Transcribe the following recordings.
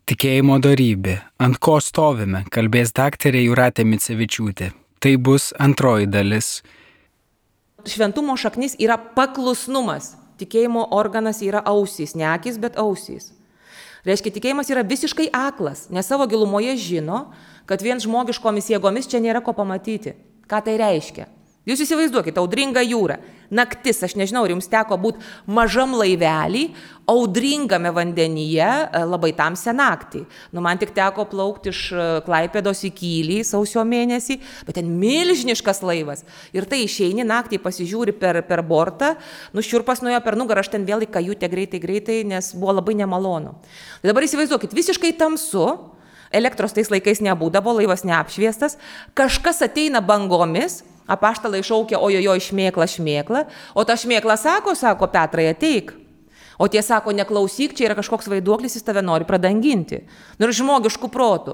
Tikėjimo dorybė. Ant ko stovime, kalbės daktarė Jūratė Micevičiūtė. Tai bus antroji dalis. Šventumo šaknis yra paklusnumas. Tikėjimo organas yra ausys, ne akis, bet ausys. Reiškia, tikėjimas yra visiškai aklas, nes savo gilumoje žino, kad vien žmogiškomis jėgomis čia nėra ko pamatyti. Ką tai reiškia? Jūs įsivaizduokite, audringa jūra, naktis, aš nežinau, ar jums teko būti mažam laivelį, audringame vandenyje labai tamsią naktį. Man tik teko plaukti iš Klaipėdos į Kylį sausio mėnesį, bet ten milžiniškas laivas. Ir tai išeini naktį, pasižiūri per bortą, šiurpas nuėjo per nugarą, aš ten vėl į kajutę greitai, nes buvo labai nemalonu. Tai dabar įsivaizduokit, visiškai tamsu, elektros tais laikais nebūdavo, laivas neapšviestas, kažkas ateina bangomis, apaštalai šaukia, ojojo, šmėkla, o ta šmėkla sako, Petrai, ateik. O tie sako, neklausyk, čia yra kažkoks vaiduoklis, jis tave nori pradanginti. Ir žmogiškų protų.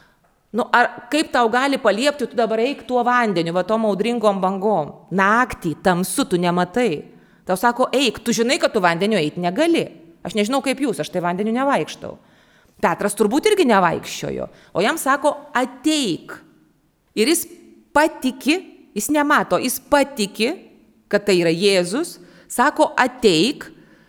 Ar kaip tau gali paliepti, tu dabar eik tuo vandeniu, tom audringom bangom. Naktį, tamsu, tu nematai. Tau sako, eik, tu žinai, kad tu vandeniu eiti negali. Aš nežinau kaip jūs, aš tai vandeniu nevaikštau. Petras turbūt irgi nevaikščiojo. O jam sako, ateik. Ir jis patiki, jis nemato, jis patiki, kad tai yra Jėzus, sako ateik,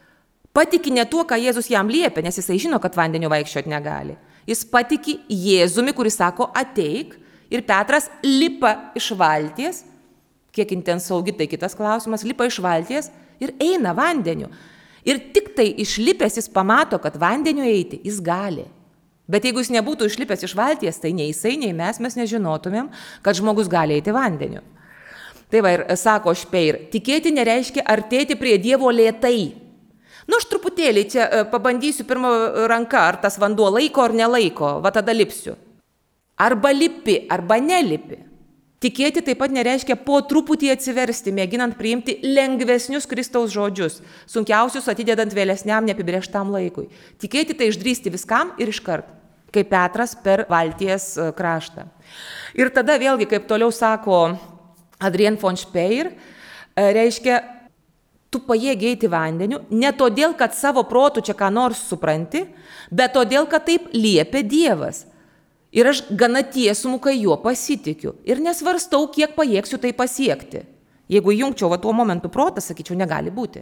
patiki ne tuo, ką Jėzus jam liepia, nes jisai žino, kad vandeniu vaikščioti negali. Jis patiki Jėzumi, kuris sako ateik, ir Petras lipa iš valties, kiek intensyviai, tai kitas klausimas, lipa iš valties ir eina vandeniu. Ir tik tai išlipęs jis pamato, kad vandeniu eiti jis gali. Bet jeigu jis nebūtų išlipęs iš valties, tai nei jisai, nei mes nežinotumėm, kad žmogus gali eiti vandeniu. Tai va ir sako Špeir, tikėti nereiškia artėti prie Dievo lėtai. Aš truputėlį čia pabandysiu pirmą ranką, ar tas vanduo laiko ar nelaiko, va tada lipsiu. Arba lipi, arba nelipi. Tikėti taip pat nereiškia po truputį atsiversti, mėginant priimti lengvesnius Kristaus žodžius, sunkiausius atidedant vėlesniam neapibrėžtam laikui. Tikėti tai išdrįsti viskam ir iškart, kaip Petras per valties kraštą. Ir tada vėlgi, kaip toliau sako Adrien von Speyer, reiškia, tu pajėgi eiti vandeniu, ne todėl, kad savo protu čia ką nors supranti, bet todėl, kad taip liepia Dievas. Ir aš gana tiesmukai juo pasitikiu ir nesvarstau, kiek pajėgsiu tai pasiekti. Jeigu jungčiau tuo momentu protą, sakyčiau, negali būti.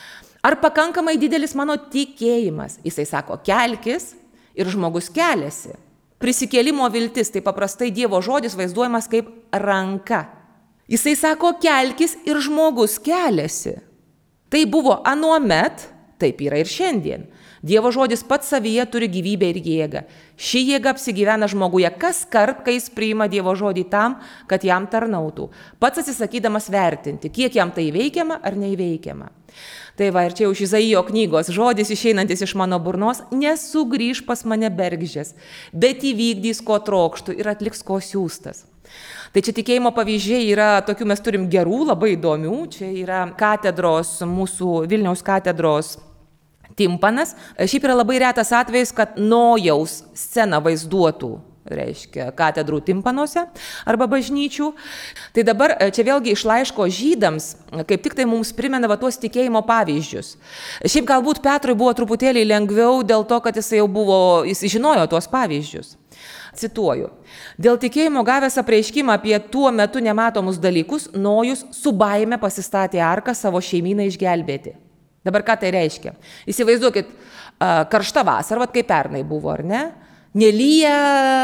Ar pakankamai didelis mano tikėjimas? Jisai sako, kelkis ir žmogus keliasi. Prisikėlimo viltis, tai paprastai Dievo žodis vaizduojamas kaip ranka. Jisai sako, kelkis ir žmogus keliasi. Tai buvo anuomet, taip yra ir šiandien. Dievo žodis pats savyje turi gyvybę ir jėgą. Ši jėga apsigyvena žmoguje kas kart, kai jis priima Dievo žodį tam, kad jam tarnautų. Pats atsisakydamas vertinti, kiek jam tai įveikiama ar neįveikiama. Tai va, ir čia jau iš Izaijo knygos žodis išeinantis iš mano burnos, nesugrįž pas mane bergždžias, bet įvykdys, ko trokštų ir atliks, ko siųstas. Tai čia tikėjimo pavyzdžiai yra, tokių mes turim gerų, labai įdomių. Čia yra katedros, mūsų Vilniaus katedros timpanas. Šiaip yra labai retas atvejis, kad Nojaus sceną vaizduotų, reiškia, katedrų timpanuose arba bažnyčių. Tai dabar čia vėlgi iš laiško žydams, kaip tik tai mums primena tuos tikėjimo pavyzdžius. Šiaip galbūt Petrui buvo truputėlį lengviau dėl to, kad jis žinojo tuos pavyzdžius. Cituoju. Dėl tikėjimo gavęs apreiškimą apie tuo metu nematomus dalykus, Nojus su baime pasistatė arką savo šeimyną išgelbėti. Dabar ką tai reiškia? Įsivaizduokit, karšta vasara, kaip pernai buvo, ar ne? Nelyja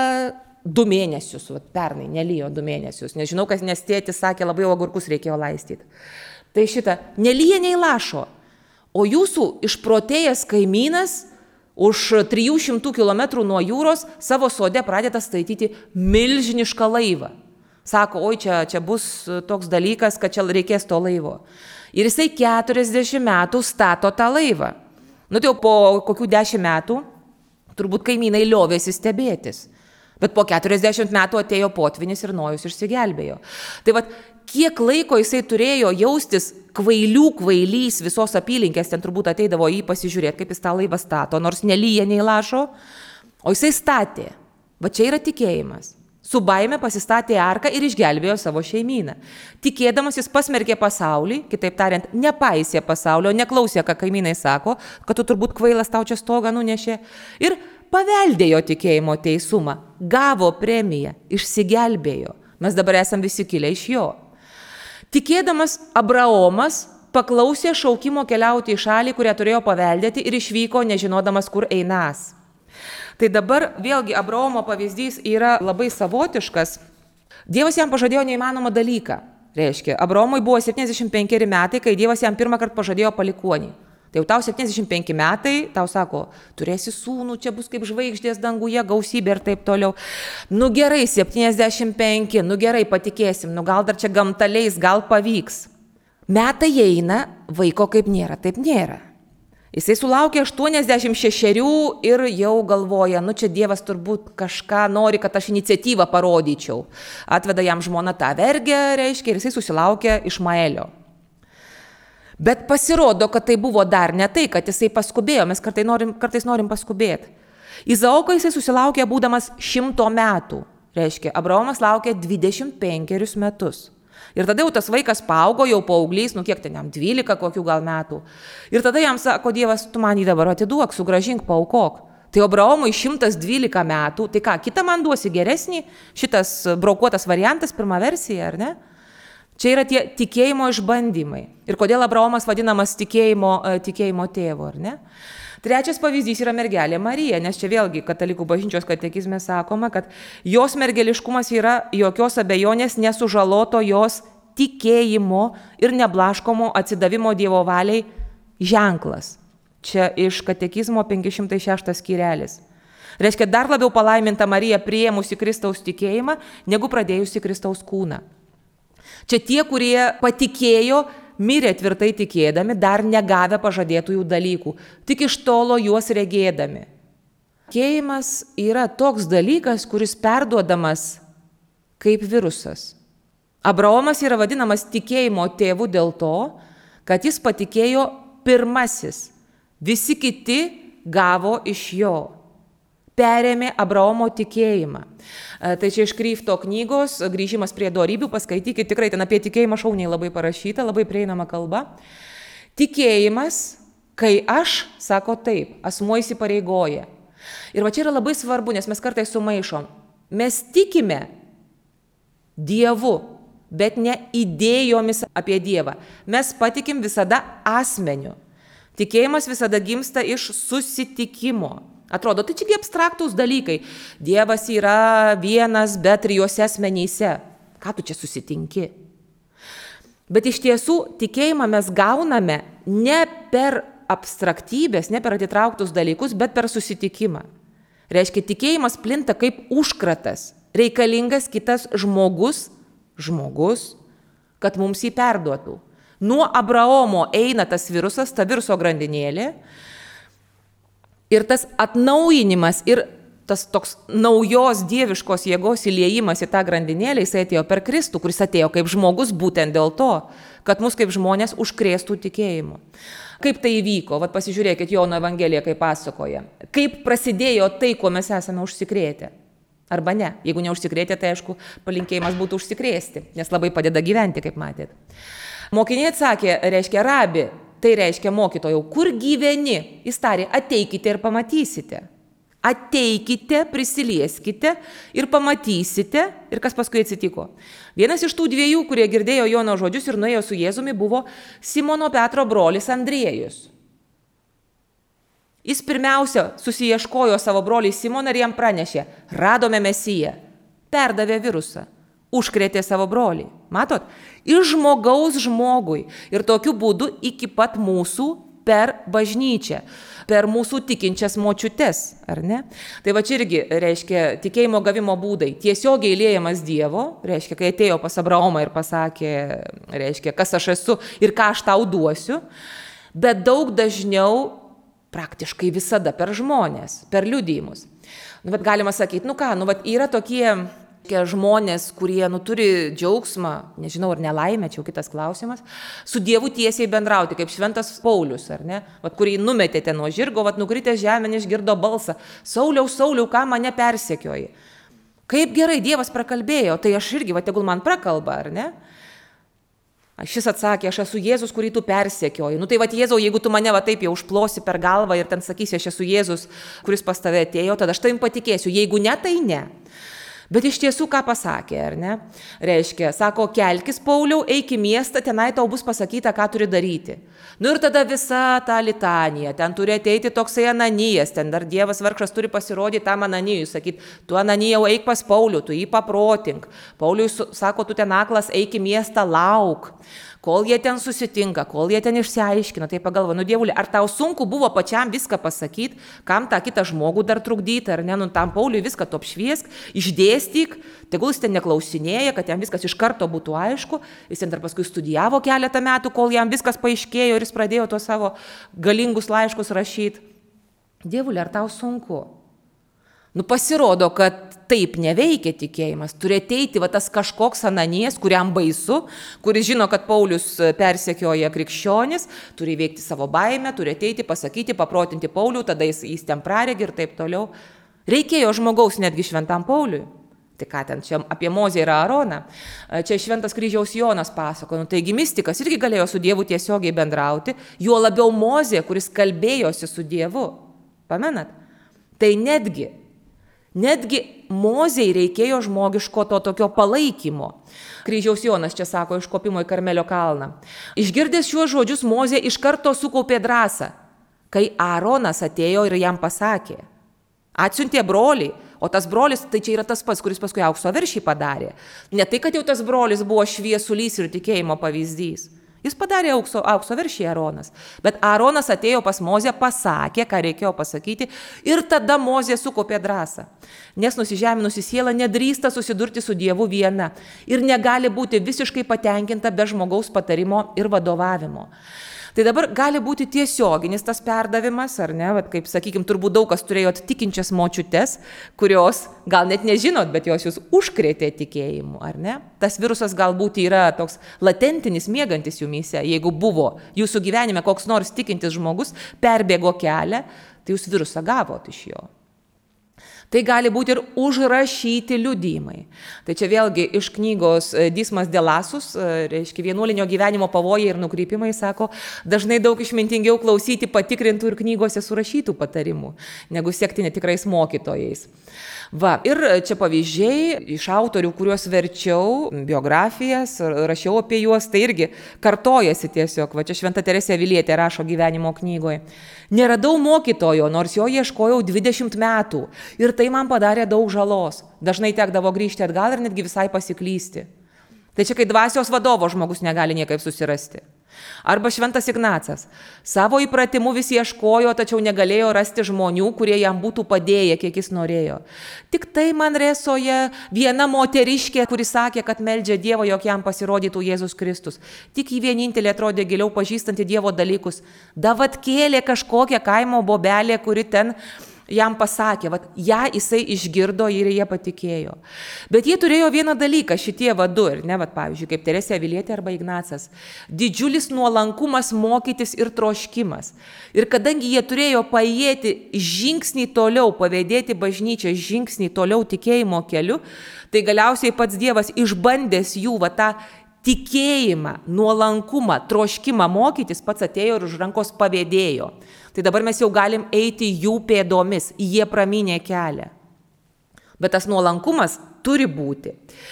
2 mėnesius, pernai nelyjo 2 mėnesius. Nežinau, nes tėtis sakė, labai agurkus reikėjo laistyti. Tai šitą, nelyja nei lašo, o jūsų išprotėjęs kaimynas už 300 km nuo jūros savo sode pradeda statyti milžinišką laivą. Sako, oi, čia bus toks dalykas, kad čia reikės to laivo. Ir jisai 40 metų stato tą laivą. Tai jau po kokių 10 metų turbūt kaimynai liovėsi stebėtis. Bet po 40 metų atėjo potvynis ir Nojus išsigelbėjo. Tai kiek laiko jisai turėjo jaustis kvailys visos apylinkės, ten turbūt ateidavo jį pasižiūrėti, kaip jis tą laivą stato, nors nelyja nei lašo, o jisai statė. Čia yra tikėjimas. Su baime pasistatė arką ir išgelbėjo savo šeimyną. Tikėdamas jis pasmerkė pasaulį, kitaip tariant, nepaisė pasaulio, neklausė, ką kaimynai sako, kad tu turbūt kvailas tau čia stogą nunešė. Ir paveldėjo tikėjimo teisumą, gavo premiją, išsigelbėjo. Mes dabar esam visi kilę iš jo. Tikėdamas Abraomas paklausė šaukimo keliauti į šalį, kurią turėjo paveldėti ir išvyko, nežinodamas, kur einas. Tai dabar vėlgi Abraomo pavyzdys yra labai savotiškas. Dievas jam pažadėjo neįmanomą dalyką. Reiškia, Abraomui buvo 75 metai, kai Dievas jam pirmą kartą pažadėjo palikuonį. Tai jau tau 75 metai, tau sako, turėsi sūnų, čia bus kaip žvaigždės danguje, gausybė ir taip toliau. Nu gerai, 75, nu gerai, patikėsim, nu gal dar čia gamta leis, gal pavyks. Metai eina, vaiko kaip nėra, taip nėra. Jisai sulaukė 86 ir jau galvoja, nu čia Dievas turbūt kažką nori, kad aš iniciatyvą parodyčiau. Atveda jam žmona tą vergę, reiškia, ir jisai susilaukė Išmaelio. Bet pasirodo, kad tai buvo dar ne tai, kad jisai paskubėjo, mes kartais norim paskubėti. Izaoką jisai susilaukė būdamas 100 metų, reiškia, Abraomas laukė 25 metus. Ir tada jau tas vaikas paaugo, jau paauglys, nu kiek ten jam 12 kokių gal metų. Ir tada jam sako Dievas, tu man jį dabar atiduok, sugrąžink, paaukok. Tai Abraomui 112 metų, tai ką, kitą man duosi geresnį, šitas brokuotas variantas, pirma versija, ar ne? Čia yra tie tikėjimo išbandymai. Ir kodėl Abraomas vadinamas tikėjimo tėvu, ar ne? Trečias pavyzdys yra mergelė Marija, nes čia vėlgi katalikų bažnyčios katekizme sakoma, kad jos mergeliškumas yra jokios abejonės nesužaloto jos tikėjimo ir neblaškomo atsidavimo Dievo valiai ženklas. Čia iš katekizmo 506 skyrelis. Reiškia, dar labiau palaiminta Marija priėmusi Kristaus tikėjimą, negu pradėjusi Kristaus kūną. Čia tie, kurie patikėjo, mirė tvirtai tikėdami, dar negavę pažadėtųjų dalykų, tik iš tolo juos regėdami. Tikėjimas yra toks dalykas, kuris perduodamas kaip virusas. Abraomas yra vadinamas tikėjimo tėvu dėl to, kad jis patikėjo pirmasis, visi kiti gavo iš jo. Perėmė Abraomo tikėjimą. Tai čia iš Kryfto knygos, grįžimas prie dorybių, paskaitykit, tikrai ten apie tikėjimą šauniai labai parašyta, labai prieinama kalba. Tikėjimas, kai aš, sako taip, asmuo įsipareigoja. Ir va čia yra labai svarbu, nes mes kartais sumaišom. Mes tikime Dievu, bet ne idėjomis apie Dievą. Mes patikim visada asmeniu. Tikėjimas visada gimsta iš susitikimo. Atrodo, tai čiagi abstraktus dalykai. Dievas yra vienas, bet 3 asmenyse. Ką tu čia susitinki? Bet iš tiesų tikėjimą mes gauname ne per abstraktybės, ne per atitrauktus dalykus, bet per susitikimą. Reiškia, tikėjimas plinta kaip užkratas. Reikalingas kitas žmogus, kad mums jį perduotų. Nuo Abraomo eina tas virusas, ta viruso grandinėlė. Ir tas atnaujinimas ir tas toks naujos dieviškos jėgos įliejimas į tą grandinėlę, jis atėjo per Kristų, kuris atėjo kaip žmogus būtent dėl to, kad mus kaip žmonės užkrėstų tikėjimu. Kaip tai įvyko? Vat pasižiūrėkit Jono Evangeliją, kaip pasakoja. Kaip prasidėjo tai, kuo mes esame užsikrėtę? Arba ne. Jeigu neužsikrėtė, tai aišku, palinkėjimas būtų užsikrėsti, nes labai padeda gyventi, kaip matėt. Mokiniai atsakė, reiškia rabi, tai reiškia mokytojau, kur gyveni? Jis tarė, ateikite ir pamatysite. Ateikite, prisilieskite ir pamatysite. Ir kas paskui atsitiko? Vienas iš tų 2, kurie girdėjo Jono žodžius ir nuėjo su Jėzumi, buvo Simono Petro brolis Andriejus. Jis pirmiausia susiieškojo savo brolį Simoną ir jam pranešė, radome Mesiją, perdavė virusą. Užkrėtė savo brolį. Matot? Iš žmogaus žmogui. Ir tokiu būdu iki pat mūsų per bažnyčią, per mūsų tikinčias močiutes, ar ne? Tai va čia irgi reiškia tikėjimo gavimo būdai. Tiesiogiai liejamas Dievo, reiškia, kai atėjo pas Abraomą ir pasakė, reiškia, kas aš esu ir ką aš tau duosiu, bet daug dažniau, praktiškai visada per žmonės, per liudijimus. Nu, bet galima sakyti, yra tokie žmonės, kurie turi džiaugsmą, nežinau, ar nelaimę, čia jau kitas klausimas, su Dievu tiesiai bendrauti, kaip šventas Paulius, ar ne? Kurį numetėte nuo žirgo, nukritęs žemėn išgirdo balsą, Sauliau, ką mane persekioji? Kaip gerai Dievas prakalbėjo, tai aš irgi, tegul man prakalba, ar ne? Šis atsakė, aš esu Jėzus, kurį tu persekioji. Tai vat Jėzau, jeigu tu mane va taip jau užplosi per galvą ir ten sakysi, aš esu Jėzus, kuris pas tave atėjo, tada aš tavim patikėsiu. Jeigu ne, tai ne. Bet iš tiesų ką pasakė, ar ne? Reiškia, sako, kelkis, Pauliau, eik į miestą, tenai tau bus pasakyta, ką turi daryti. Ir tada visa ta litanija, ten turi ateiti toksai Ananijas, ten dar Dievas vargšas turi pasirodyti tam Ananijui, sakyti, tu Ananijau eik pas Paulių, tu jį paprotink. Pauliui sako, tu ten aklas, eik į miestą, lauk. Kol jie ten susitinka, kol jie ten išsiaiškina, tai pagalvoju, Dievuli, ar tau sunku buvo pačiam viską pasakyti, kam tą kitą žmogų dar trukdyti, ar ne, tam Pauliui viską tu apšviesk, išdėstyk, tegul jis ten neklausinėja, kad jam viskas iš karto būtų aišku, jis ten dar paskui studijavo keletą metų, kol jam viskas paaiškėjo ir jis pradėjo tuos savo galingus laiškus rašyti. Dievuli, ar tau sunku? Pasirodo, kad taip neveikia tikėjimas. Turi ateiti tas kažkoks Ananijas, kuriam baisu, kuris žino, kad Paulius persekioja krikščionis, turi veikti savo baimę, turi ateiti, pasakyti, paprotinti Paulių, tada jis ten praregi ir taip toliau. Reikėjo žmogaus netgi šventam Pauliui. Tai ką ten, čia apie Mozę ir Aaroną. Čia šventas kryžiaus Jonas pasako. Taigi mistikas irgi galėjo su Dievu tiesiogiai bendrauti, juo labiau Mozė, kuris kalbėjosi su Dievu. Pamenat? Tai Netgi Mozei reikėjo žmogiško to tokio palaikymo. Kryžiaus Jonas čia sako iš kopimo į Karmelio kalną. Išgirdęs šiuos žodžius, Mozė iš karto sukaupė drąsą, kai Aaronas atėjo ir jam pasakė. Atsiuntė brolį, o tas brolis, tai čia yra tas pats, kuris paskui aukso veršį padarė. Ne tai, kad jau tas brolis buvo šviesulys ir tikėjimo pavyzdys. Jis padarė aukso veršį Aaronas. Bet Aaronas atėjo pas Mozę, pasakė, ką reikėjo pasakyti, ir tada Mozė sukaupė drąsą. Nes nusižeminusi siela nedrįsta susidurti su Dievu viena ir negali būti visiškai patenkinta be žmogaus patarimo ir vadovavimo. Tai dabar gali būti tiesioginis tas perdavimas, ar ne, kaip sakykime, turbūt daug kas turėjot tikinčias močiutes, kurios gal net nežinot, bet jos jūs užkrėtė tikėjimu, ar ne? Tas virusas galbūt yra toks latentinis, miegantis jumyse, jeigu buvo jūsų gyvenime koks nors tikintis žmogus, perbėgo kelią, tai jūs virusą gavot iš jo. Tai gali būti ir užrašyti liudijimai. Tai čia vėlgi iš knygos Dismas de Lasus, reiškia vienuolinio gyvenimo pavojai ir nukrypimai, sako, dažnai daug išmintingiau klausyti patikrintų ir knygose surašytų patarimų, negu sekti netikrais mokytojais. Ir čia pavyzdžiai iš autorių, kuriuos verčiau, biografijas, rašiau apie juos, tai irgi kartojasi tiesiog. Čia Šventa Teresė Avilietė rašo gyvenimo knygoje. Neradau mokytojo, nors jo ieškojau 20 metų ir tai man padarė daug žalos. Dažnai tekdavo grįžti atgal ir netgi visai pasiklysti. Tai čia kai dvasios vadovo žmogus negali niekaip susirasti. Arba Šventas Ignacas. Savo įpratimu vis ieškojo, tačiau negalėjo rasti žmonių, kurie jam būtų padėję, kiek jis norėjo. Tik tai Manresoje viena moteriškė, kuri sakė, kad meldžia Dievo, jog jam pasirodytų Jėzus Kristus. Tik jį vienintelė atrodė giliau pažįstanti Dievo dalykus. Davat kėlė kažkokią kaimo bobelę, kuri ten jam pasakė, ją jisai išgirdo ir jie patikėjo. Bet jie turėjo vieną dalyką, šitie du, ir ne, pavyzdžiui, kaip Teresė Avilietė arba Ignacas, didžiulis nuolankumas mokytis ir troškimas. Ir kadangi jie turėjo paėjėti žingsnį toliau, pavėdėti bažnyčią žingsnį toliau tikėjimo keliu, tai galiausiai pats Dievas išbandęs jų tą tikėjimą, nuolankumą, troškimą mokytis, pats atėjo ir už rankos pavėdėjo. Tai dabar mes jau galim eiti jų pėdomis, jie pramynė kelią. Bet tas nuolankumas turi būti.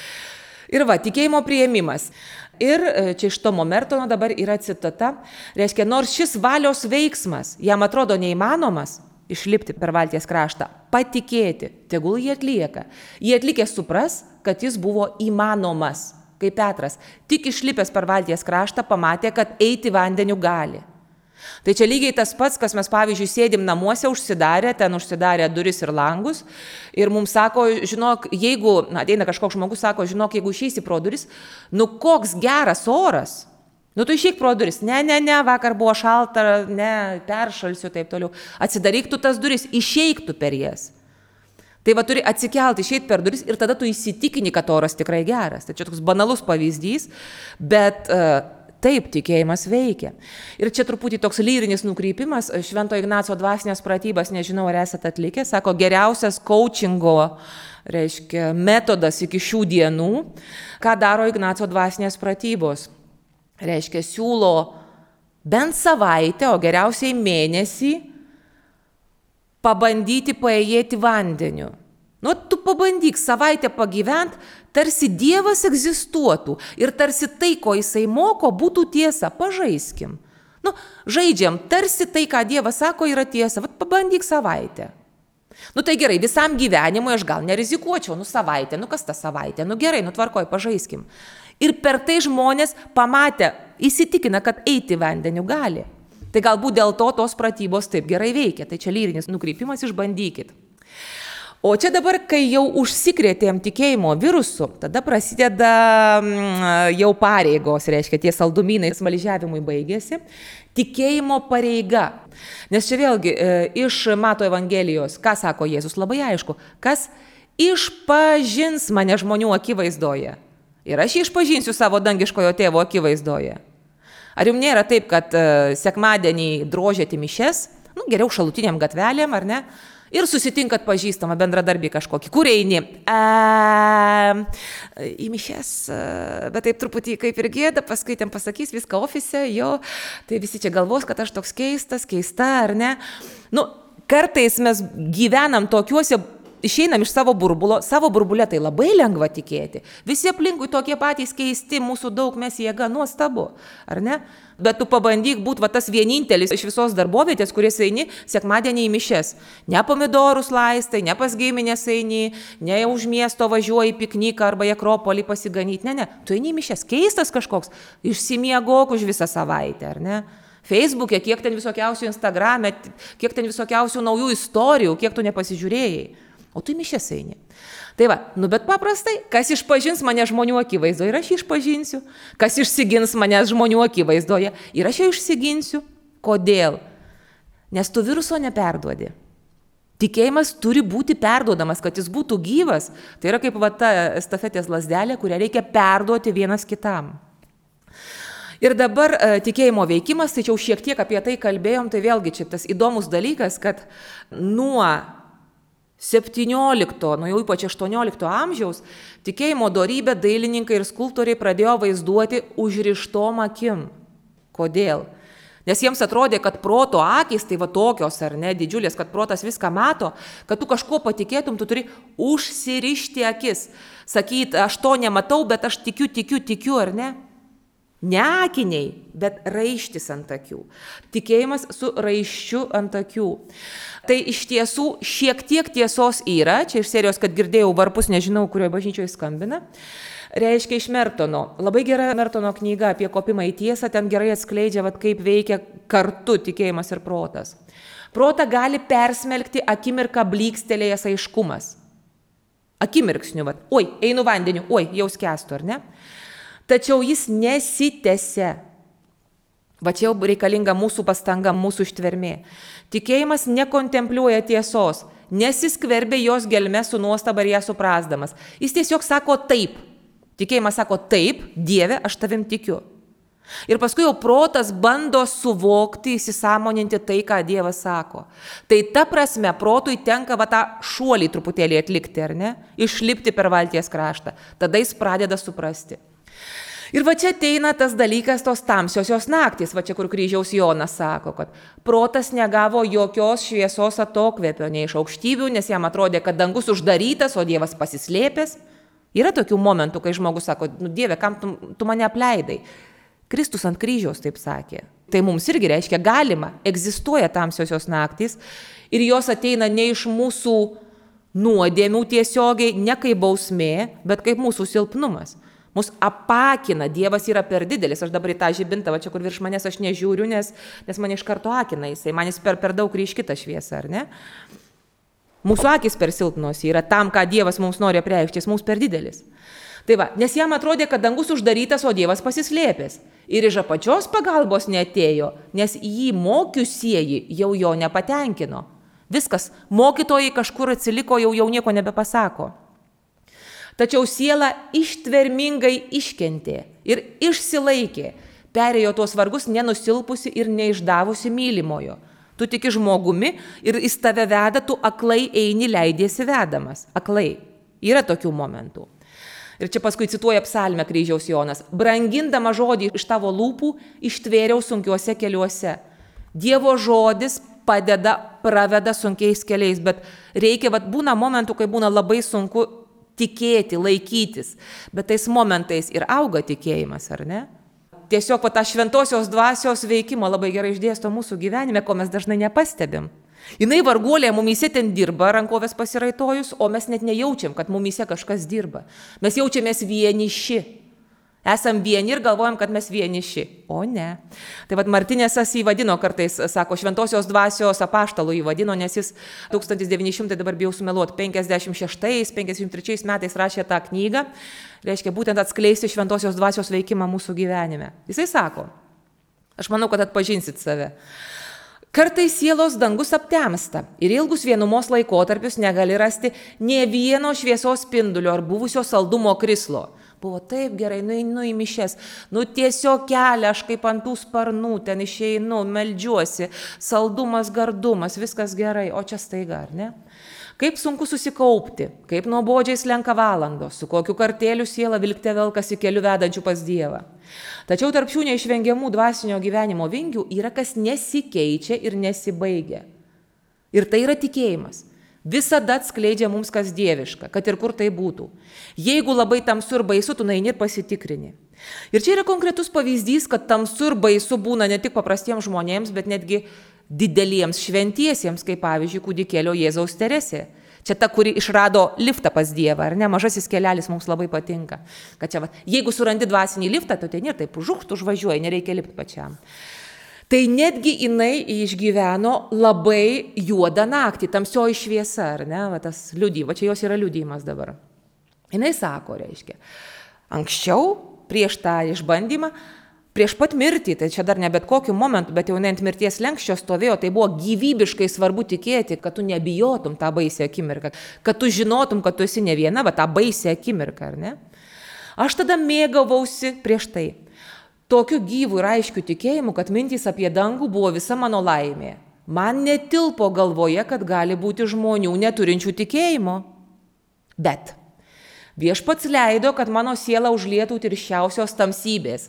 Ir tikėjimo priėmimas. Ir čia iš Tomo Mertono dabar yra citata. Reiškia, nors šis valios veiksmas jam atrodo neįmanomas, išlipti per valties kraštą, patikėti, tegul jį atlieka. Jį atlikęs supras, kad jis buvo įmanomas. Kaip Petras, tik išlipęs per valties kraštą pamatė, kad eiti vandeniu gali. Tai čia lygiai tas pats, kas mes, pavyzdžiui, sėdim namuose užsidarę, ten užsidarę duris ir langus ir mums sako, žinok, jeigu, ateina kažkoks žmogus, sako, žinok, jeigu išeisi pro duris, koks geras oras, tu išeik pro duris, ne, vakar buvo šalta, ne, peršalsiu, taip toliau, atsidaryk tu tas duris, išeik tu per jas. Tai turi atsikelti, išeiti per duris ir tada tu įsitikini, kad oras tikrai geras. Tai čia toks banalus pavyzdys, bet taip tikėjimas veikia. Ir čia truputį toks lyrinis nukrypimas, Švento Ignaco dvasinės pratybas, nežinau, ar esate atlikę, sako, geriausias coachingo, reiškia, metodas iki šių dienų, ką daro Ignaco dvasinės pratybos. reiškia, siūlo bent savaitę, o geriausiai mėnesį pabandyti paėjėti vandeniu. Nu, tu pabandyk savaitę pagyvent, tarsi Dievas egzistuotų ir tarsi tai, ko jisai moko, būtų tiesa. Pažaiskim. Nu, žaidžiam, tarsi tai, ką Dievas sako, yra tiesa. Vat pabandyk savaitę. Nu tai gerai, visam gyvenimui aš gal nerizikuočiau, savaitę, kas ta savaitė, gerai, tvarkoj, pažaiskim. Ir per tai žmonės pamatę, įsitikina, kad eiti vandeniu gali. Tai galbūt dėl to tos pratybos taip gerai veikia, tai čia lyrinis nukreipimas, išbandykit. O čia dabar, kai jau užsikrėtėm tikėjimo virusu, tada prasideda jau pareigos, reiškia, tie saldumynai smaližiavimui baigėsi, tikėjimo pareiga. Nes čia vėlgi iš Mato Evangelijos, ką sako Jėzus, labai aišku, kas išpažins mane žmonių akivaizdoje. Ir aš išpažinsiu savo dangiškojo tėvo akivaizdoje. Ar jums nėra taip, kad sekmadienį drožėte mišes, geriau šalutiniam gatvelėm, ar ne? Ir susitinkat pažįstamą bendradarbį kažkokį, kur eini į mišes, bet taip truputį kaip ir gėda, paskui ten pasakys viską ofise, jo, tai visi čia galvos, kad aš toks keista, ar ne? Kartais mes gyvenam tokiuose, išeinam iš savo burbulo, savo burbulė tai labai lengva tikėti. Visi aplinkui tokie patys keisti, mūsų daug, mes jėga, nuostabu, ar ne? Bet tu pabandyk būti tas vienintelis iš visos darbovietės, kuris eini sekmadienį į mišes. Ne pomidorus laistai, ne pas giminės eini, ne už miesto važiuoji į pikniką arba į Akropolį pasiganyti, ne. Tu eini į mišes, keistas kažkoks, išsimiegok už visą savaitę, ar ne? Facebook'e, kiek ten visokiausių Instagram'e, kiek ten visokiausių naujų istorijų, kiek tu nepasižiūrėjai. O tu į mišes eini. Tai va, bet paprastai, kas išpažins mane žmonių akivaizdoje, ir aš išpažinsiu. Kas išsigins mane žmonių akivaizdoje, ir aš jau išsiginsiu. Kodėl? Nes tu viruso neperduodi. Tikėjimas turi būti perduodamas, kad jis būtų gyvas. Tai yra kaip ta estafetės lazdelė, kurią reikia perduoti vienas kitam. Ir dabar tikėjimo veikimas, tai čia jau šiek tiek apie tai kalbėjom, tai vėlgi čia tas įdomus dalykas, kad nuo 17, jau ypač 18 amžiaus, tikėjimo dorybę dailininkai ir skulptoriai pradėjo vaizduoti užrištom akim. Kodėl? Nes jiems atrodė, kad proto akys, tai va tokios ar ne, didžiulės, kad protas viską mato, kad tu kažko patikėtum, tu turi užsirišti akis. Sakyt, aš to nematau, bet aš tikiu, ar ne? Ne akiniai, bet raištis ant akių. Tikėjimas su raiščiu ant akių. Tai iš tiesų šiek tiek tiesos yra, čia iš serijos, kad girdėjau varpus, nežinau, kurioje bažnyčioje skambina, reiškia iš Mertono. Labai gera Mertono knyga apie kopimą į tiesą, ten gerai atskleidžia, kaip veikia kartu tikėjimas ir protas. Protą gali persmelkti akimirką blykstelėjęs aiškumas. Akimirksniu, oi, einu vandeniu, oi, jau skęstu, ar ne? Tačiau jis nesitęsia. Va čia jau reikalinga mūsų pastanga, mūsų ištvermė. Tikėjimas nekontempliuoja tiesos, nesiskverbia jos gelme su nuostaba ir ją suprasdamas. Jis tiesiog sako taip. Tikėjimas sako taip, Dieve, aš tavim tikiu. Ir paskui jau protas bando suvokti, įsisąmoninti tai, ką Dievas sako. Tai ta prasme, protui tenka tą šuolį truputėlį atlikti, ar ne? Išlipti per valties kraštą. Tada jis pradeda suprasti. Ir va čia ateina tas dalykas, tos tamsiosios naktys, va čia kur kryžiaus Jonas sako, kad protas negavo jokios šviesos atokvėpio, nei iš aukštybių, nes jam atrodė, kad dangus uždarytas, o Dievas pasislėpęs. Yra tokių momentų, kai žmogus sako, Dieve, kam tu mane apleidai? Kristus ant kryžiaus taip sakė. Tai mums irgi reiškia galima, egzistuoja tamsiosios naktys ir jos ateina ne iš mūsų nuodėmių tiesiogiai, ne kaip bausmė, bet kaip mūsų silpnumas. Mus apakina, Dievas yra per didelis, aš dabar į tą žibintą, va čia kur virš manęs aš nežiūriu, nes mane iš karto akina jisai, man jis per daug ryški ta šviesa, ar ne? Mūsų akis per silpnos yra tam, ką Dievas mums nori apreikšti, jis mums per didelis. Tai va, nes jam atrodė, kad dangus uždarytas, o Dievas pasislėpęs. Ir iš apačios pagalbos neatėjo, nes jį mokiusieji jau jo nepatenkino. Viskas, mokytojai kažkur atsiliko, jau nieko nebepasako. Tačiau siela ištvermingai iškentė ir išsilaikė, perėjo tuos vargus nenusilpusi ir neišdavusi mylimojo. Tu tiki žmogumi ir jis tave veda, tu aklai eini, leidiesi vedamas. Aklai. Yra tokių momentų. Ir čia paskui cituoja psalmę kryžiaus Jonas. Brangindama žodį iš tavo lūpų, ištvėriau sunkiuose keliuose. Dievo žodis padeda, praveda sunkiais keliais, bet reikia, būna momentų, kai būna labai sunku tikėti, laikytis, bet tais momentais ir auga tikėjimas, ar ne? Tiesiog tą šventosios dvasios veikimo labai gerai išdėsto mūsų gyvenime, ko mes dažnai nepastebim. Jinai varguolė mumyse ten dirba, rankovės pasiraitojus, o mes net nejaučiam, kad mumyse kažkas dirba. Mes jaučiamės vieniši. Esam vieni ir galvojam, kad mes vieniši. O ne. Tai Martinėsas įvadino kartais, sako, šventosios dvasios apaštalų įvadino, nes jis 1900, dabar bijau sumeluoti, 56-53 metais rašė tą knygą, reiškia būtent atskleisti šventosios dvasios veikimą mūsų gyvenime. Jisai sako, aš manau, kad atpažinsit save. Kartais sielos dangus aptemsta ir ilgus vienumos laikotarpius negali rasti nė vieno šviesos spindulio ar buvusio saldumo krislo. Buvo taip gerai, nueinu į mišes, tiesiog kelią, aš kaip ant tų sparnų, ten išeinu, meldžiuosi, saldumas, gardumas, viskas gerai, o čia staiga, ar ne? Kaip sunku susikaupti, kaip nuobodžiai slenka valandos, su kokiu kartėliu siela vilkte velkasi keliu vedančių pas Dievą. Tačiau tarp šių neišvengiamų dvasinio gyvenimo vingių yra kas nesikeičia ir nesibaigia. Ir tai yra tikėjimas. Visada atskleidžia mums kas dieviška, kad ir kur tai būtų. Jeigu labai tamsu ir baisu, tu nueini ir pasitikrini. Ir čia yra konkretus pavyzdys, kad tamsu ir baisu būna ne tik paprastiems žmonėms, bet netgi dideliems šventiesiems, kaip pavyzdžiui kūdikėlio Jėzaus Teresė. Čia ta, kuri išrado liftą pas Dievą, ar ne? Mažasis kelelis mums labai patinka. Kad čia, jeigu surandi dvasinį liftą, tu ten ir taip užvažiuoji, nereikia lipti pačiam. Tai netgi jinai išgyveno labai juodą naktį, tamsioji šviesa, ar ne? Tas liudymas, čia jos yra liudymas dabar. Jinai sako, reiškia, anksčiau, prieš tą išbandymą, prieš pat mirtį, tai čia dar ne bet kokiu momentu, bet jau ne ant mirties lenkščio stovėjo, tai buvo gyvybiškai svarbu tikėti, kad tu nebijotum tą baisę akimirką, kad tu žinotum, kad tu esi ne viena, bet tą baisę akimirką, ar ne? Aš tada mėgavausi prieš tai. Tokiu gyvu ir aiškiu tikėjimu, kad mintys apie dangų buvo visa mano laimė. Man netilpo galvoje, kad gali būti žmonių neturinčių tikėjimo. Bet viešpats leido, kad mano siela užlietų tirščiausios tamsybės.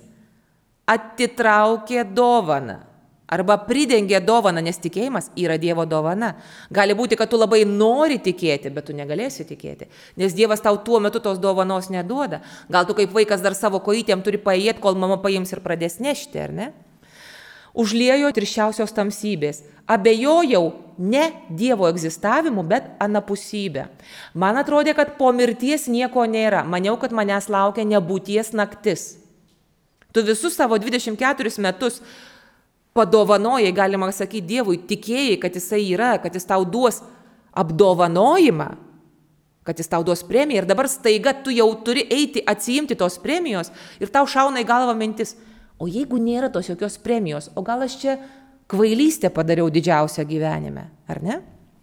Atitraukė dovaną arba pridengė dovaną, nes tikėjimas yra Dievo dovana. Gali būti, kad tu labai nori tikėti, bet tu negalėsi tikėti, nes Dievas tau tuo metu tos dovanos neduoda. Gal tu kaip vaikas dar savo kojytėm turi paėjėti, kol mama paims ir pradės nešti, ar ne? Užliejo tirščiausios tamsybės. Abejojau ne Dievo egzistavimu, bet anapusybę. Man atrodė, kad po mirties nieko nėra. Maniau, kad manęs laukia nebūties naktis. Tu visus savo 24 metus padovanojai, galima sakyti, Dievui, tikėjai, kad jisai yra, kad jis tau duos apdovanojimą, kad jis tau duos premiją ir dabar staiga tu jau turi eiti atsiimti tos premijos ir tau šauna į galvą mintis, o jeigu nėra tos jokios premijos, o gal aš čia kvailystę padariau didžiausią gyvenime, ar ne?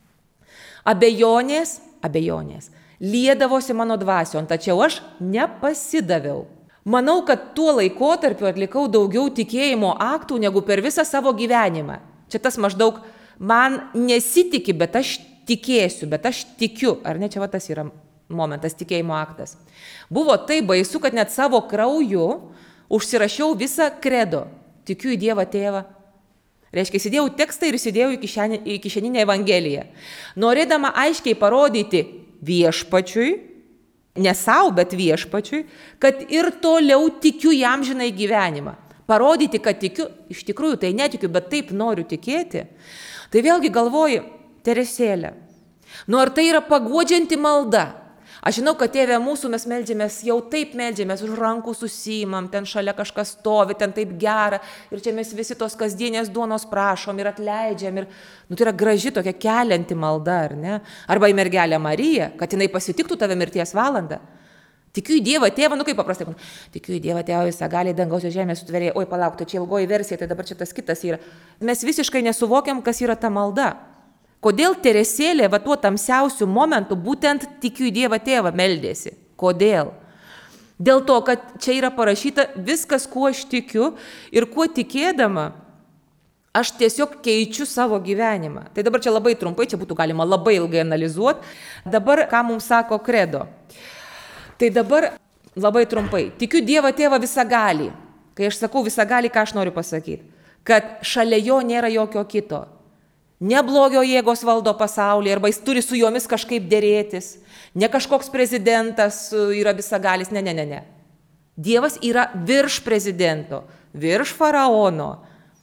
Abejonės liedavosi mano dvasion, tačiau aš nepasidaviau. Manau, kad tuo laikotarpiu atlikau daugiau tikėjimo aktų negu per visą savo gyvenimą. Čia tas maždaug, man nesitiki, bet aš tikėsiu, bet aš tikiu. Ar ne, čia tas yra momentas, tikėjimo aktas. Buvo tai baisu, kad net savo krauju užsirašiau visą kredo. Tikiu į Dievą Tėvą. Reiškia, įsidėjau tekstą ir įsidėjau į kišeninę evangeliją. Norėdama aiškiai parodyti viešpačiui, ne savo, bet viešpačiui, kad ir toliau tikiu jam žinai gyvenimą. Parodyti, kad tikiu, iš tikrųjų tai netikiu, bet taip noriu tikėti. Tai vėlgi galvoju, Teresėlė, ar tai yra paguodžianti malda? Aš žinau, kad Tėve mūsų mes meldžiamės, jau taip meldžiamės, už rankų susiimam, ten šalia kažkas stovi, ten taip gera, ir čia mes visi tos kasdienės duonos prašom ir atleidžiam, ir tai yra graži tokia kelianti malda, ar ne? Arba į mergelę Mariją, kad jinai pasitiktų tave mirties valandą. Tikiu į Dievą Tėvą, kaip paprastai, tikiu į Dievą Tėvą visagalį dangaus ir žemės sutvėrė, oi palauk, tai čia ilgoji versija, tai dabar čia tas kitas yra. Mes visiškai nesuvokiam, kas yra ta malda. Kodėl Teresėlė tuo tamsiausiu momentu būtent tikiu į Dievą Tėvą meldėsi? Kodėl? Dėl to, kad čia yra parašyta viskas, kuo aš tikiu ir kuo tikėdama, aš tiesiog keičiu savo gyvenimą. Tai dabar čia labai trumpai, čia būtų galima labai ilgai analizuoti. Dabar, ką mums sako kredo? Tai dabar Labai trumpai. Tikiu Dievą Tėvą visagalį. Kai aš sakau visagalį, ką aš noriu pasakyti? Kad šalia jo nėra jokio kito. Ne blogio jėgos valdo pasaulį, arba jis turi su jomis kažkaip dėrėtis. Ne kažkoks prezidentas yra visagalis, ne. Dievas yra virš prezidento, virš faraono,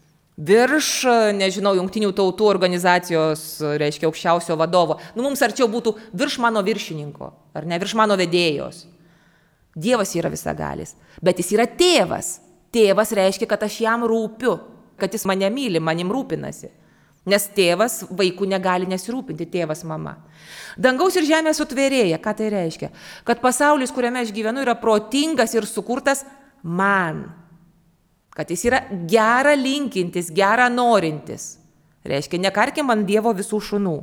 virš, nežinau, jungtinių tautų organizacijos, reiškia, aukščiausio vadovo. Mums arčiau būtų virš mano viršininko, ar ne, virš mano vedėjos. Dievas yra visagalis, bet jis yra tėvas. Tėvas reiškia, kad aš jam rūpiu, kad jis mane myli, manim rūpinasi. Nes tėvas vaikų negali nesirūpinti, tėvas mama. Dangaus ir žemės sutvėrėja, ką tai reiškia? Kad pasaulis, kuriame aš gyvenu, yra protingas ir sukurtas man. Kad jis yra gera linkintis, gera norintis. Reiškia, nekarkim ant Dievo visų šunų.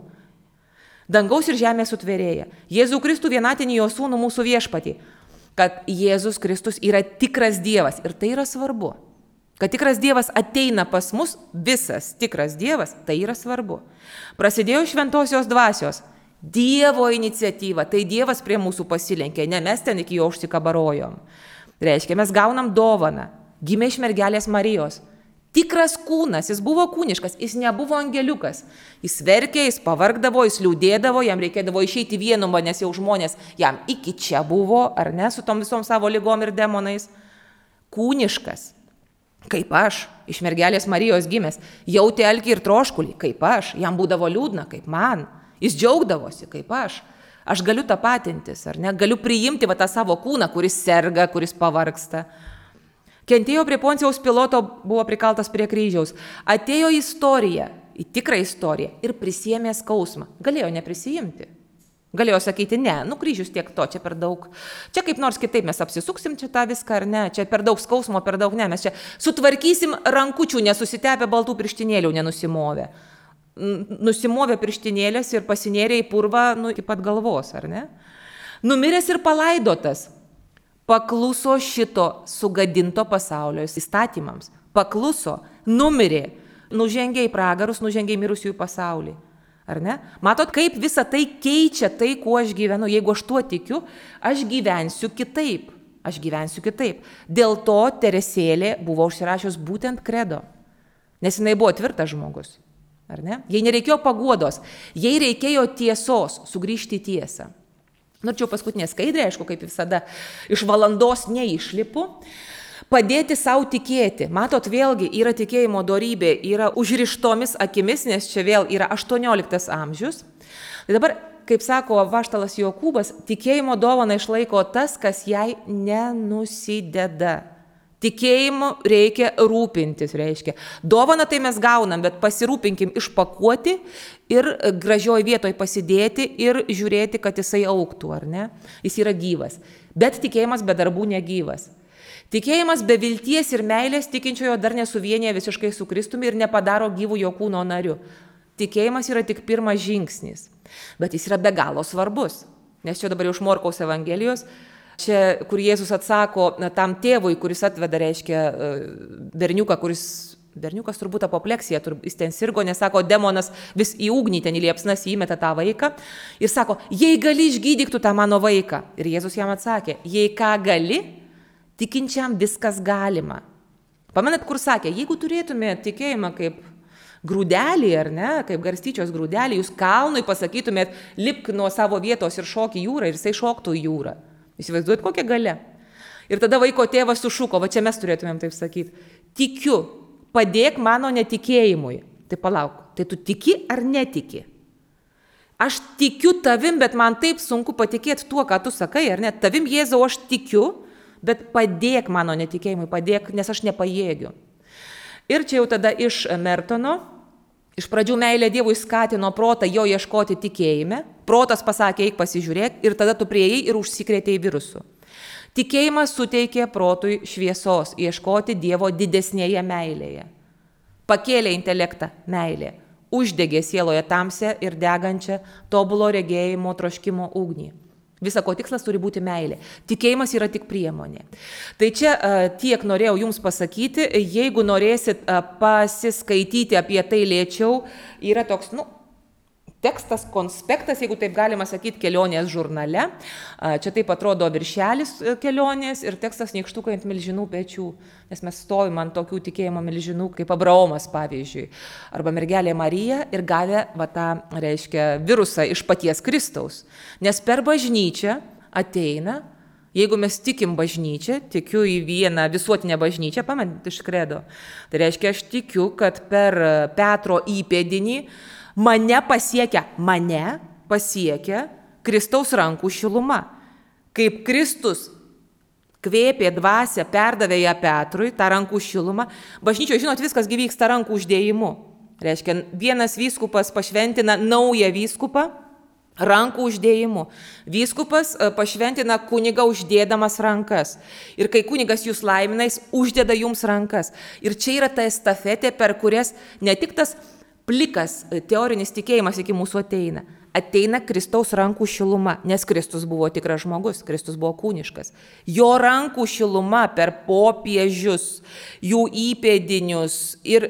Dangaus ir žemės sutvėrėja. Jėzų Kristų vienatinį jo sūnų mūsų viešpatį. Kad Jėzus Kristus yra tikras Dievas. Ir tai yra svarbu. Kad tikras Dievas ateina pas mus, visas tikras Dievas, tai yra svarbu. Prasidėjo šventosios dvasios. Dievo iniciatyva, tai Dievas prie mūsų pasilenkė, ne mes ten iki jo užsikabarojom. Reiškia, mes gaunam dovaną. Gimė iš mergelės Marijos. Tikras kūnas, jis buvo kūniškas, jis nebuvo angeliukas. Jis verkė, jis pavargdavo, jis liūdėdavo, jam reikėdavo išeiti vienumą, nes jau žmonės jam iki čia buvo, ar ne, su tom visom savo ligom ir demonais. Kūniškas. Kaip aš, iš mergelės Marijos gimęs, jautė alkį ir troškulį, kaip aš, jam būdavo liūdna, kaip man, jis džiaugdavosi, kaip aš. Aš galiu tapatintis, ar ne, galiu priimti va tą savo kūną, kuris serga, kuris pavargsta. Kentėjo prie Poncijaus Piloto, buvo prikaltas prie kryžiaus. Atėjo istorija, į tikrą istoriją ir prisiėmė skausmą. Galėjo neprisijimti. Galėjo sakyti, ne, kryžius tiek to, čia per daug. Čia kaip nors kitaip mes apsisuksim čia tą viską, ar ne, čia per daug skausmo, per daug ne, mes čia sutvarkysim rankučių, nesusitepę baltų pirštinėlių, nenusimovę. Nusimovė pirštinėlės ir pasinėrė į purvą, iki pat galvos, ar ne? Numiręs ir palaidotas. Pakluso šito sugadinto pasaulio įstatymams. Pakluso, numirė, nužengė į pragarus, nužengė į mirusiųjų pasaulį. Ar ne? Matot, kaip visa tai keičia tai, kuo aš gyvenu. Jeigu aš tuo tikiu, aš gyvensiu kitaip. Aš gyvensiu kitaip. Dėl to Teresėlė buvo užsirašius būtent kredo. Nes jinai buvo tvirtas žmogus. Ar ne? Jai nereikėjo paguodos. Jai reikėjo tiesos, sugrįžti į tiesą. Norėčiau paskutinė skaidrė, aišku, kaip visada, iš valandos neišlipu. Padėti savo tikėti. Matot, vėlgi yra tikėjimo dorybė, yra užrištomis akimis, nes čia vėl yra 18 amžius. Tai dabar, kaip sako apaštalas Jokūbas, tikėjimo dovaną išlaiko tas, kas jai nenusideda. Tikėjimu reikia rūpintis, reiškia. Dovaną tai mes gaunam, bet pasirūpinkim išpakuoti ir gražioj vietoj pasidėti ir žiūrėti, kad jisai augtų, ar ne? Jis yra gyvas. Bet tikėjimas be darbų negyvas. Tikėjimas be vilties ir meilės tikinčiojo dar nesuvienyje visiškai su Kristumi ir nepadaro gyvų jo kūno nariu. Tikėjimas yra tik pirmas žingsnis, bet jis yra be galo svarbus. Nes čia dabar jau iš Morkaus Evangelijos, čia kur Jėzus atsako tam tėvui, kuris atveda, reiškia, berniuką, berniukas turbūt apopleksija, jis ten sirgo, nes sako, demonas vis į ugnį ten įliepsnas įmeta tą vaiką ir sako, jei gali išgydyk tu tą mano vaiką. Ir Jėzus jam atsakė, jei ką gali, tikinčiam viskas galima. Pamenat, kur sakė, jeigu turėtumėte tikėjimą kaip grūdelį, ar ne, kaip garstyčios grūdelį, jūs kalnui pasakytumėt, lipk nuo savo vietos ir šok į jūrą, ir jisai šoktų į jūrą. Įsivaizduojat, kokia galia. Ir tada vaiko tėvas sušuko, va čia mes turėtumėm taip sakyti, tikiu, padėk mano netikėjimui. Tai palauk, tai tu tiki ar netiki? Aš tikiu tavim, bet man taip sunku patikėti tuo, ką tu sakai, ar ne? Tavim, Jėzau, aš tikiu, bet padėk mano netikėjimui, padėk, nes aš nepajėgiu. Ir čia jau tada iš Mertono, iš pradžių meilė Dievui skatino protą jo ieškoti tikėjime, protas pasakė, eik pasižiūrėk, ir tada tu priėjai ir užsikrėtėjai virusu. Tikėjimas suteikė protui šviesos, ieškoti Dievo didesnėje meilėje. Pakėlė intelektą meilė, uždegė sieloje tamsią ir degančią tobulo regėjimo troškimo ugnį. Visa ko tikslas turi būti meilė. Tikėjimas yra tik priemonė. Tai čia tiek norėjau jums pasakyti. Jeigu norėsit pasiskaityti apie tai lėčiau, yra toks, tekstas, konspektas, jeigu taip galima sakyti, kelionės žurnale. Čia taip atrodo viršelis kelionės ir tekstas nykštukai ant milžinų pečių, nes mes stovim ant tokių tikėjimo milžinų, kaip Abraomas, pavyzdžiui, arba mergelė Marija ir gavę tą, reiškia, virusą iš paties Kristaus. Nes per bažnyčią ateina, jeigu mes tikim bažnyčią, tikiu į vieną visuotinę bažnyčią, pamenat iš kredo, tai reiškia, aš tikiu, kad per Petro įpėdinį mane pasiekia Kristaus rankų šiluma. Kaip Kristus kvėpė dvasią, perdavė ją Petrui, tą rankų šilumą, bažnyčioje, žinot, viskas vyksta rankų uždėjimu. Reiškia, vienas vyskupas pašventina naują vyskupą rankų uždėjimu. Vyskupas pašventina kunigą uždėdamas rankas. Ir kai kunigas jūs laimina, jis uždeda jums rankas. Ir čia yra ta estafetė, per kurias ne tik tas plikas teorinis tikėjimas iki mūsų ateina Kristaus rankų šiluma, nes Kristus buvo tikras žmogus, Kristus buvo kūniškas. Jo rankų šiluma per popiežius, jų įpėdinius ir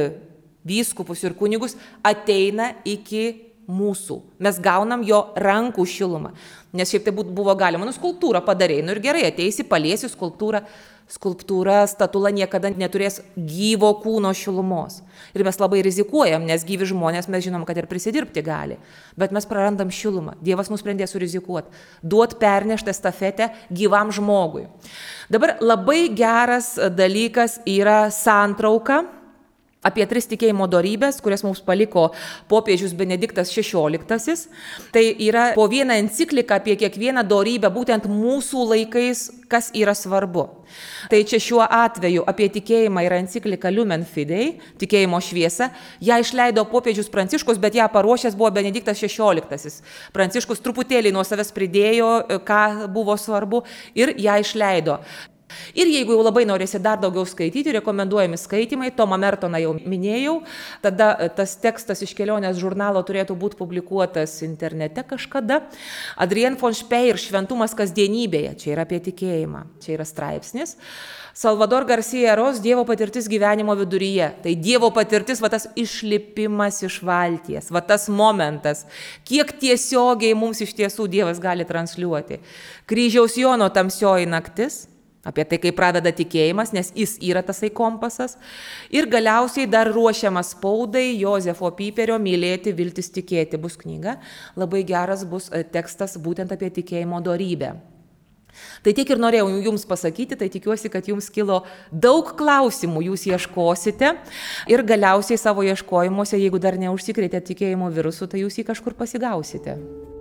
vyskupus ir kunigus ateina iki mūsų. Mes gaunam jo rankų šilumą. Nes šiaip tai buvo galima, skulptūrą padarei, ir gerai, ateisi, paliesi skulptūrą. Skulptūra, statula niekada neturės gyvo kūno šilumos. Ir mes labai rizikuojam, nes gyvi žmonės mes žinom, kad ir prisidirbti gali. Bet mes prarandam šilumą. Dievas nusprendė surizikuoti. Duot perneštą estafetę gyvam žmogui. Dabar labai geras dalykas yra santrauka apie 3 tikėjimo dorybės, kurias mums paliko popiežius Benediktas XVI. Tai yra po vieną encikliką apie kiekvieną dorybę, būtent mūsų laikais, kas yra svarbu. Tai čia šiuo atveju apie tikėjimą yra enciklika Lumen Fidei, tikėjimo šviesa. Ją išleido popiežius Pranciškus, bet ją paruošęs buvo Benediktas XVI. Pranciškus truputėlį nuo savęs pridėjo, ką buvo svarbu, ir ją išleido. Ir jeigu jau labai norėsi dar daugiau skaityti, rekomenduojami skaitymai, Tomą Mertoną jau minėjau, tada tas tekstas iš kelionės žurnalo turėtų būti publikuotas internete kažkada. Adrienne von Speyer, Šventumas kasdienybėje, čia yra apie tikėjimą, čia yra straipsnis. Salvador Garcia Ros, Dievo patirtis gyvenimo viduryje. Tai Dievo patirtis, tas išlipimas iš valties, tas momentas, kiek tiesiogiai mums iš tiesų Dievas gali transliuoti. Kryžiaus Jono tamsioji naktis. Apie tai, kaip praveda tikėjimas, nes jis yra tasai kompasas. Ir galiausiai dar ruošiamas spaudai Jozefo Piperio Mylėti, viltis, tikėti bus knyga. Labai geras bus tekstas būtent apie tikėjimo dorybę. Tai tiek ir norėjau jums pasakyti, tai tikiuosi, kad jums kilo daug klausimų, jūs ieškosite. Ir galiausiai savo ieškojimuose, jeigu dar neužsikrėtėte tikėjimo virusu, tai jūs jį kažkur pasigausite.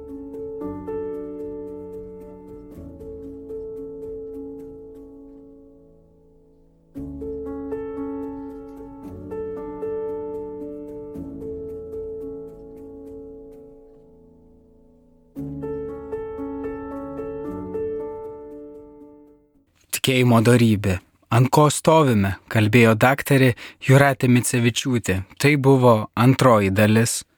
Tikėjimo dorybė. Ant ko stovime, kalbėjo daktarė Jūratė Micevičiūtė. Tai buvo antroji dalis.